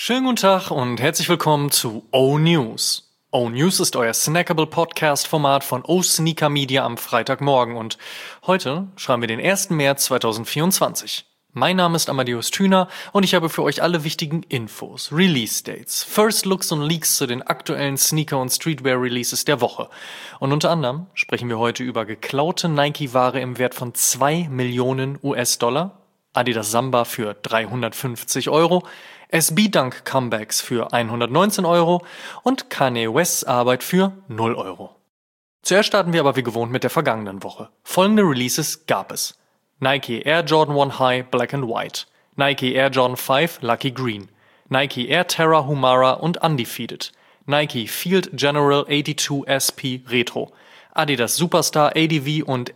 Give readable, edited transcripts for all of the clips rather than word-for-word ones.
Schönen guten Tag und herzlich willkommen zu O-News. O-News ist euer snackable Podcast-Format von O-Sneaker Media am Freitagmorgen und heute schreiben wir den 1. März 2024. Mein Name ist Amadeus Thüner und ich habe für euch alle wichtigen Infos, Release-Dates, First Looks und Leaks zu den aktuellen Sneaker- und Streetwear-Releases der Woche. Und unter anderem sprechen wir heute über geklaute Nike-Ware im Wert von 2 Millionen US-Dollar, Adidas Samba für 350 Euro, SB Dunk Comebacks für 119 Euro und Kanye Wests Arbeit für 0 Euro. Zuerst starten wir aber wie gewohnt mit der vergangenen Woche. Folgende Releases gab es: Nike Air Jordan 1 High Black and White, Nike Air Jordan 5 Lucky Green, Nike Air Terra Humara und Undefeated, Nike Field General 82 SP Retro, Adidas Superstar ADV und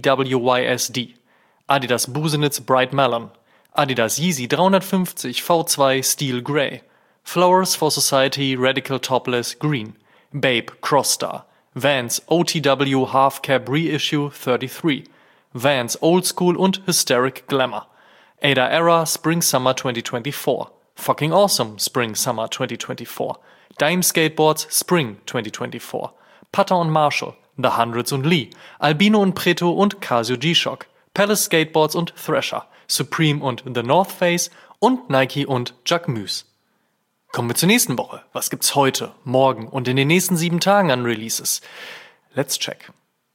ADWYSD, Adidas Busenitz Bright Melon, Adidas Yeezy 350 V2 Steel Grey, Flowers for Society Radical Topless Green, Babe Crossstar, Vans OTW Half Cap Reissue 33, Vans Old School und Hysteric Glamour, Ada Era Spring Summer 2024, Fucking Awesome Spring Summer 2024, Dime Skateboards Spring 2024, Putter und Marshall, The Hundreds und Lee, Albino und Preto und Casio G-Shock, Palace Skateboards und Thrasher, Supreme und The North Face und Nike und Jacquemus. Kommen wir zur nächsten Woche. Was gibt's heute, morgen und in den nächsten 7 Tagen an Releases? Let's check.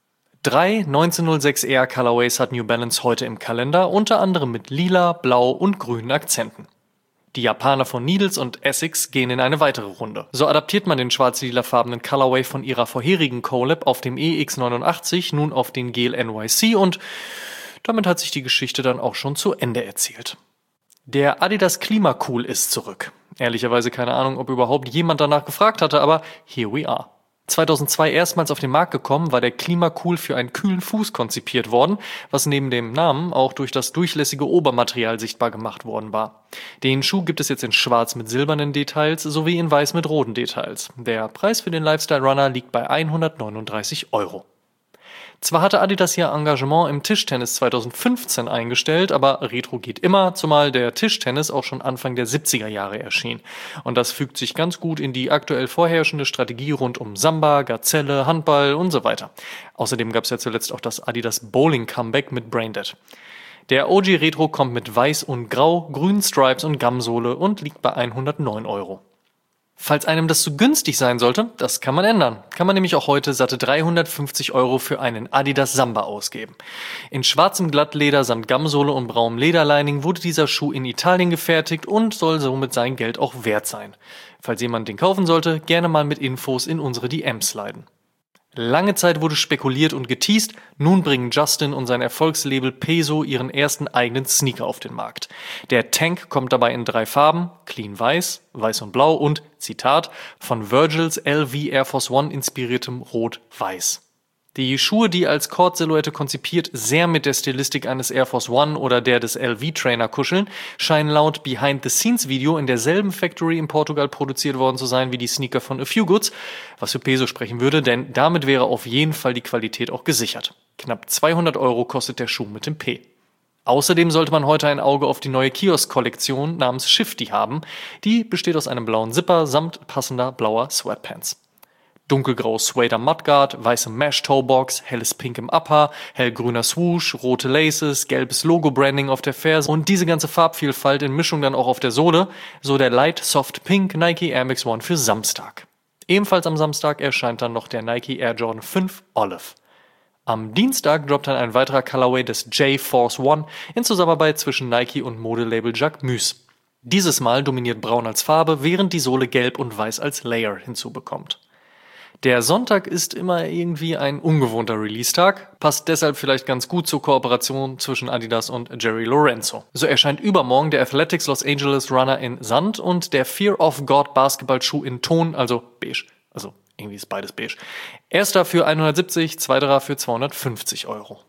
3 1906 Air Colorways hat New Balance heute im Kalender, unter anderem mit lila, blau und grünen Akzenten. Die Japaner von Needles und Essex gehen in eine weitere Runde. So adaptiert man den schwarz-lilafarbenen Colorway von ihrer vorherigen Collab auf dem EX89 nun auf den Gel NYC und damit hat sich die Geschichte dann auch schon zu Ende erzählt. Der Adidas Klimacool ist zurück. Ehrlicherweise keine Ahnung, ob überhaupt jemand danach gefragt hatte, aber here we are. 2002 erstmals auf den Markt gekommen, war der Klimacool für einen kühlen Fuß konzipiert worden, was neben dem Namen auch durch das durchlässige Obermaterial sichtbar gemacht worden war. Den Schuh gibt es jetzt in schwarz mit silbernen Details sowie in weiß mit roten Details. Der Preis für den Lifestyle Runner liegt bei 139 Euro. Zwar hatte Adidas ihr Engagement im Tischtennis 2015 eingestellt, aber Retro geht immer, zumal der Tischtennis auch schon Anfang der 70er Jahre erschien. Und das fügt sich ganz gut in die aktuell vorherrschende Strategie rund um Samba, Gazelle, Handball und so weiter. Außerdem gab es ja zuletzt auch das Adidas Bowling Comeback mit Braindead. Der OG Retro kommt mit Weiß und Grau, grünen Stripes und Gamsohle und liegt bei 109 Euro. Falls einem das zu günstig sein sollte, das kann man ändern. Kann man nämlich auch heute satte 350 Euro für einen Adidas Samba ausgeben. In schwarzem Glattleder samt Gamsohle und braunem Lederlining wurde dieser Schuh in Italien gefertigt und soll somit sein Geld auch wert sein. Falls jemand den kaufen sollte, gerne mal mit Infos in unsere DMs sliden. Lange Zeit wurde spekuliert und geteased, nun bringen Justin und sein Erfolgslabel Peso ihren ersten eigenen Sneaker auf den Markt. Der Tank kommt dabei in 3 Farben, clean weiß, weiß und blau und, Zitat, von Virgils LV Air Force One inspiriertem Rot-Weiß. Die Schuhe, die als Cord-Silhouette konzipiert sehr mit der Stilistik eines Air Force One oder der des LV-Trainer kuscheln, scheinen laut Behind-the-Scenes-Video in derselben Factory in Portugal produziert worden zu sein wie die Sneaker von A Few Goods, was für Peso sprechen würde, denn damit wäre auf jeden Fall die Qualität auch gesichert. Knapp 200 Euro kostet der Schuh mit dem P. Außerdem sollte man heute ein Auge auf die neue Kiosk-Kollektion namens Shifty haben. Die besteht aus einem blauen Zipper samt passender blauer Sweatpants. Dunkelgrau Suede Mudguard, weiße Mesh-Toebox, helles Pink im Upper, hellgrüner Swoosh, rote Laces, gelbes Logo-Branding auf der Ferse und diese ganze Farbvielfalt in Mischung dann auch auf der Sohle, so der Light Soft Pink Nike Air Max One für Samstag. Ebenfalls am Samstag erscheint dann noch der Nike Air Jordan 5 Olive. Am Dienstag droppt dann ein weiterer Colorway des J-Force One in Zusammenarbeit zwischen Nike und Modelabel Jacquemus. Dieses Mal dominiert Braun als Farbe, während die Sohle Gelb und Weiß als Layer hinzubekommt. Der Sonntag ist immer irgendwie ein ungewohnter Release-Tag, passt deshalb vielleicht ganz gut zur Kooperation zwischen Adidas und Jerry Lorenzo. So erscheint übermorgen der Athletics Los Angeles Runner in Sand und der Fear of God Basketballschuh in Ton, also beige. Also irgendwie ist beides beige. Erster für 170, zweiterer für 250 Euro.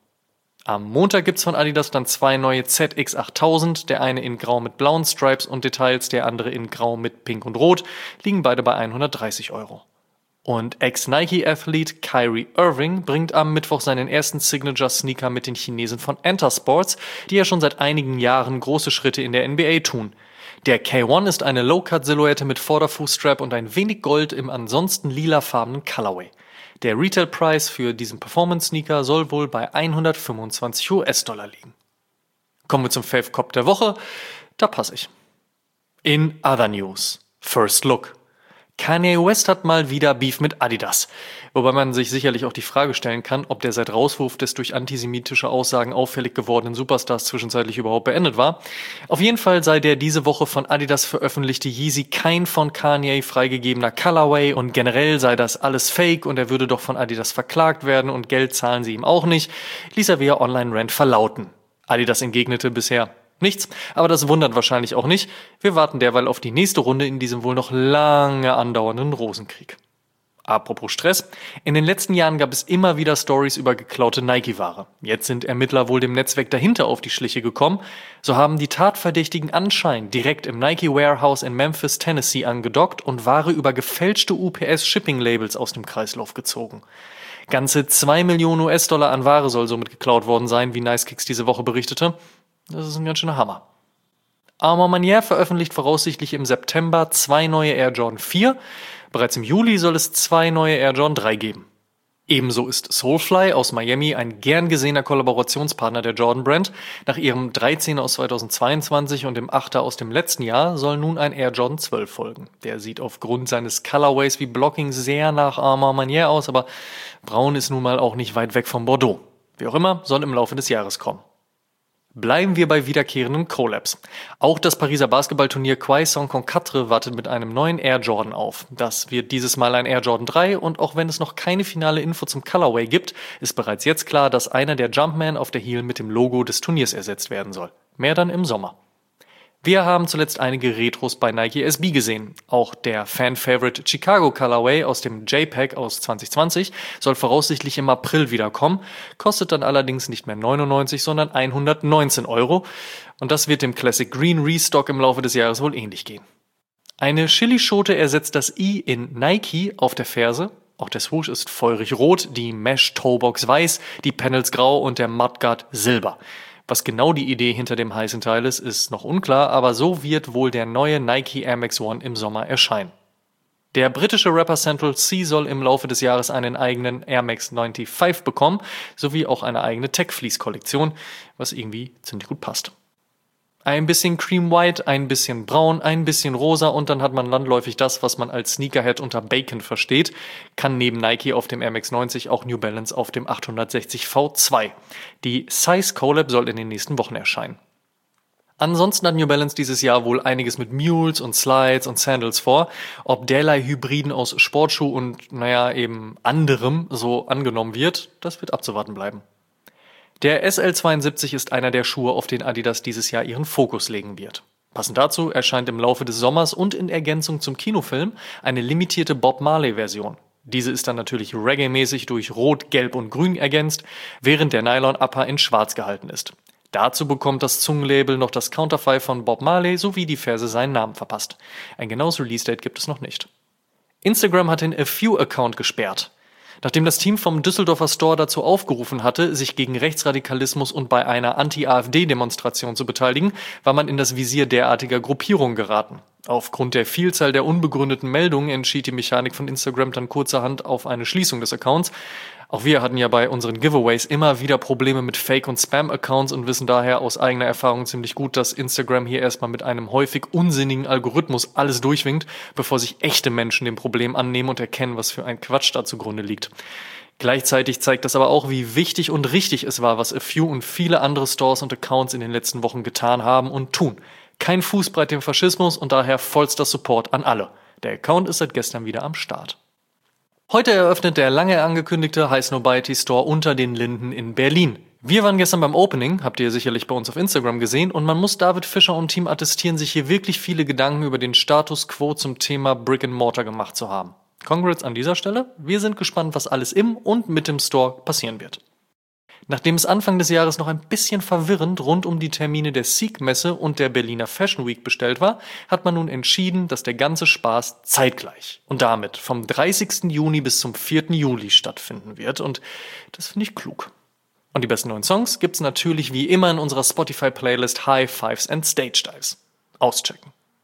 Am Montag gibt's von Adidas dann 2 neue ZX8000, der eine in Grau mit blauen Stripes und Details, der andere in Grau mit Pink und Rot, liegen beide bei 130 Euro. Und Ex-Nike-Athlet Kyrie Irving bringt am Mittwoch seinen ersten Signature-Sneaker mit den Chinesen von Enter Sports, die ja schon seit einigen Jahren große Schritte in der NBA tun. Der K1 ist eine Low-Cut-Silhouette mit Vorderfußstrap und ein wenig Gold im ansonsten lilafarbenen Colorway. Der Retail-Preis für diesen Performance-Sneaker soll wohl bei 125 US-Dollar liegen. Kommen wir zum Fave-Cop der Woche. Da passe ich. In other news. First Look. Kanye West hat mal wieder Beef mit Adidas. Wobei man sich sicherlich auch die Frage stellen kann, ob der seit Rauswurf des durch antisemitische Aussagen auffällig gewordenen Superstars zwischenzeitlich überhaupt beendet war. Auf jeden Fall sei der diese Woche von Adidas veröffentlichte Yeezy kein von Kanye freigegebener Colorway und generell sei das alles Fake und er würde doch von Adidas verklagt werden und Geld zahlen sie ihm auch nicht, ließ er via Online-Rant verlauten. Adidas entgegnete bisher nichts, aber das wundert wahrscheinlich auch nicht. Wir warten derweil auf die nächste Runde in diesem wohl noch lange andauernden Rosenkrieg. Apropos Stress, in den letzten Jahren gab es immer wieder Stories über geklaute Nike-Ware. Jetzt sind Ermittler wohl dem Netzwerk dahinter auf die Schliche gekommen. So haben die Tatverdächtigen anscheinend direkt im Nike Warehouse in Memphis, Tennessee angedockt und Ware über gefälschte UPS-Shipping-Labels aus dem Kreislauf gezogen. Ganze 2 Millionen US-Dollar an Ware soll somit geklaut worden sein, wie Nicekicks diese Woche berichtete. Das ist ein ganz schöner Hammer. Armand Manier veröffentlicht voraussichtlich im September 2 neue Air Jordan 4. Bereits im Juli soll es 2 neue Air Jordan 3 geben. Ebenso ist Soulfly aus Miami ein gern gesehener Kollaborationspartner der Jordan Brand. Nach ihrem 13er aus 2022 und dem 8er aus dem letzten Jahr soll nun ein Air Jordan 12 folgen. Der sieht aufgrund seines Colorways wie Blocking sehr nach Armand Manier aus, aber braun ist nun mal auch nicht weit weg von Bordeaux. Wie auch immer, soll im Laufe des Jahres kommen. Bleiben wir bei wiederkehrenden Collabs. Auch das Pariser Basketballturnier Quai Saint-Conquatre wartet mit einem neuen Air Jordan auf. Das wird dieses Mal ein Air Jordan 3 und auch wenn es noch keine finale Info zum Colorway gibt, ist bereits jetzt klar, dass einer der Jumpman auf der Heel mit dem Logo des Turniers ersetzt werden soll. Mehr dann im Sommer. Wir haben zuletzt einige Retros bei Nike SB gesehen. Auch der Fan-Favorite Chicago Colorway aus dem JPEG aus 2020 soll voraussichtlich im April wiederkommen, kostet dann allerdings nicht mehr 99, sondern 119 €. Und das wird dem Classic Green Restock im Laufe des Jahres wohl ähnlich gehen. Eine Chilischote ersetzt das I in Nike auf der Ferse. Auch der Swoosh ist feurig rot, die Mesh-Toebox weiß, die Panels grau und der Mudguard silber. Was genau die Idee hinter dem heißen Teil ist noch unklar, aber so wird wohl der neue Nike Air Max One im Sommer erscheinen. Der britische Rapper Central C soll im Laufe des Jahres einen eigenen Air Max 95 bekommen, sowie auch eine eigene Tech-Fleece-Kollektion, was irgendwie ziemlich gut passt. Ein bisschen Cream White, ein bisschen Braun, ein bisschen Rosa und dann hat man landläufig das, was man als Sneakerhead unter Bacon versteht, kann neben Nike auf dem Air Max 90 auch New Balance auf dem 860 V2. Die Size Collab soll in den nächsten Wochen erscheinen. Ansonsten hat New Balance dieses Jahr wohl einiges mit Mules und Slides und Sandals vor. Ob derlei Hybriden aus Sportschuh und eben anderem so angenommen wird, das wird abzuwarten bleiben. Der SL72 ist einer der Schuhe, auf den Adidas dieses Jahr ihren Fokus legen wird. Passend dazu erscheint im Laufe des Sommers und in Ergänzung zum Kinofilm eine limitierte Bob Marley-Version. Diese ist dann natürlich Reggae-mäßig durch Rot, Gelb und Grün ergänzt, während der Nylon-Upper in Schwarz gehalten ist. Dazu bekommt das Zungenlabel noch das Counterfei von Bob Marley sowie die Ferse seinen Namen verpasst. Ein genaues Release-Date gibt es noch nicht. Instagram hat den A Few-Account gesperrt. Nachdem das Team vom Düsseldorfer Store dazu aufgerufen hatte, sich gegen Rechtsradikalismus und bei einer Anti-AfD-Demonstration zu beteiligen, war man in das Visier derartiger Gruppierungen geraten. Aufgrund der Vielzahl der unbegründeten Meldungen entschied die Mechanik von Instagram dann kurzerhand auf eine Schließung des Accounts. Auch wir hatten ja bei unseren Giveaways immer wieder Probleme mit Fake- und Spam-Accounts und wissen daher aus eigener Erfahrung ziemlich gut, dass Instagram hier erstmal mit einem häufig unsinnigen Algorithmus alles durchwinkt, bevor sich echte Menschen dem Problem annehmen und erkennen, was für ein Quatsch da zugrunde liegt. Gleichzeitig zeigt das aber auch, wie wichtig und richtig es war, was A Few und viele andere Stores und Accounts in den letzten Wochen getan haben und tun. Kein Fußbreit dem Faschismus und daher vollster Support an alle. Der Account ist seit gestern wieder am Start. Heute eröffnet der lange angekündigte High Snobiety Store unter den Linden in Berlin. Wir waren gestern beim Opening, habt ihr sicherlich bei uns auf Instagram gesehen, und man muss David Fischer und Team attestieren, sich hier wirklich viele Gedanken über den Status Quo zum Thema Brick and Mortar gemacht zu haben. Congrats an dieser Stelle. Wir sind gespannt, was alles im und mit dem Store passieren wird. Nachdem es Anfang des Jahres noch ein bisschen verwirrend rund um die Termine der Seek-Messe und der Berliner Fashion Week bestellt war, hat man nun entschieden, dass der ganze Spaß zeitgleich und damit vom 30. Juni bis zum 4. Juli stattfinden wird und das finde ich klug. Und die besten neuen Songs gibt's natürlich wie immer in unserer Spotify-Playlist High Fives and Stage Dives. Auschecken.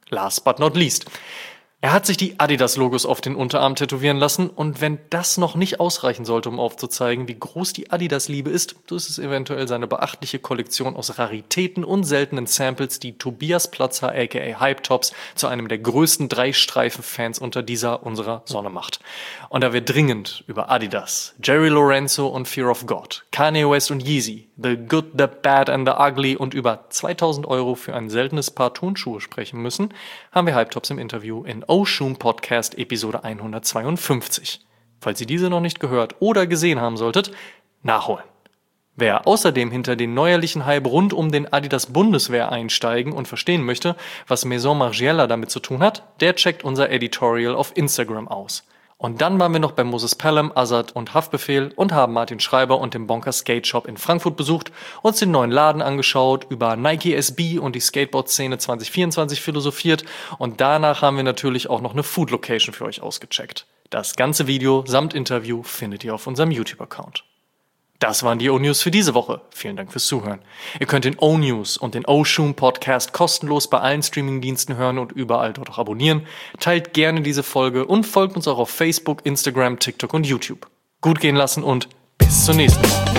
last but not least. Er hat sich die Adidas-Logos auf den Unterarm tätowieren lassen und wenn das noch nicht ausreichen sollte, um aufzuzeigen, wie groß die Adidas-Liebe ist, so ist es eventuell seine beachtliche Kollektion aus Raritäten und seltenen Samples, die Tobias Platzer aka Hypetops zu einem der größten Drei-Streifen-Fans unter dieser unserer Sonne macht. Und da wir dringend über Adidas, Jerry Lorenzo und Fear of God, Kanye West und Yeezy, The Good, The Bad and The Ugly und über 2000 € für ein seltenes Paar Turnschuhe sprechen müssen, haben wir Hypetops im Interview in Oshun Podcast Episode 152. Falls ihr diese noch nicht gehört oder gesehen haben solltet, nachholen. Wer außerdem hinter den neuerlichen Hype rund um den Adidas Bundeswehr einsteigen und verstehen möchte, was Maison Margiela damit zu tun hat, der checkt unser Editorial auf Instagram aus. Und dann waren wir noch bei Moses Pelham, Azad und Haftbefehl und haben Martin Schreiber und den Bonker Skate Shop in Frankfurt besucht, uns den neuen Laden angeschaut, über Nike SB und die Skateboard-Szene 2024 philosophiert und danach haben wir natürlich auch noch eine Food Location für euch ausgecheckt. Das ganze Video samt Interview findet ihr auf unserem YouTube-Account. Das waren die O-News für diese Woche. Vielen Dank fürs Zuhören. Ihr könnt den O-News und den Oshun Podcast kostenlos bei allen Streamingdiensten hören und überall dort auch abonnieren. Teilt gerne diese Folge und folgt uns auch auf Facebook, Instagram, TikTok und YouTube. Gut gehen lassen und bis zur nächsten Woche.